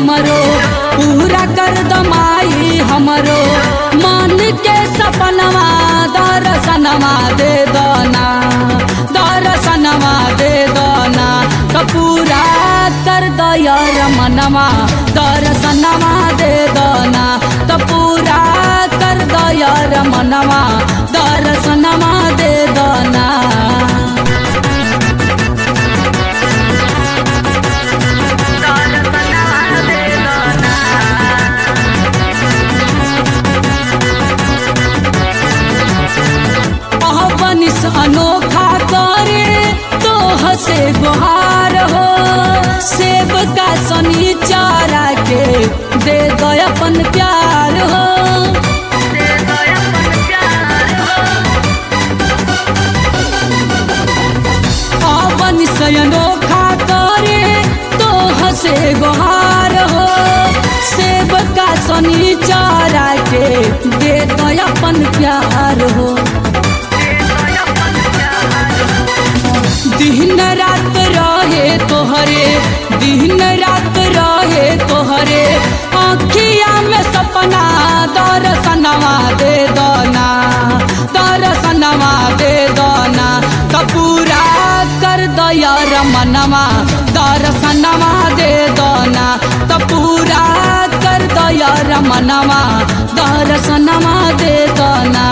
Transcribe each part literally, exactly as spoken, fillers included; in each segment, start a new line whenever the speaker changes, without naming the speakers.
हमरो पूरा कर दमाई हमरो मन के सपनवा दर्शनवा दे दना दर्शनवा दे दना तो पूरा कर दया रमनवा दर्शनवा दे दना तो पूरा कर दया रमनवा दर्शनवा दे दना। अनोखा करे तो हसे गुहार हो सेब का सनी चारा के दे दो अपन प्यार हो अवन से अनोखा करे तो हसे गुहार हो सेब का सनी चारा के दे दो अपन प्यार हो। दिन रात रहे तोहरे दिन रात रहे तोहरे आँखिया में सपना दर्शनवा दे दना दर्शनवा दे दना तो पूरा कर दया रमनवा दर्शनवा दे दना तो पूरा कर दया रमनवा दर्शनवा दे दना।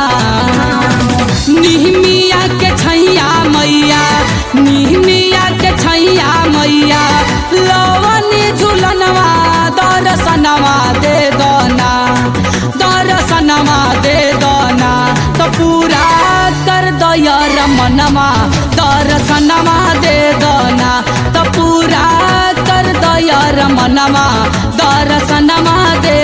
निहमिया के छैया मैया निहमिया के छैया मैया लवनी झुलनवा दर्शनवा दे दना दर्शनवा दे दना तो पूरा कर दया रमनवा दर्शनवा दे दना तो पूरा कर दया रमनवा दर्शनवा दे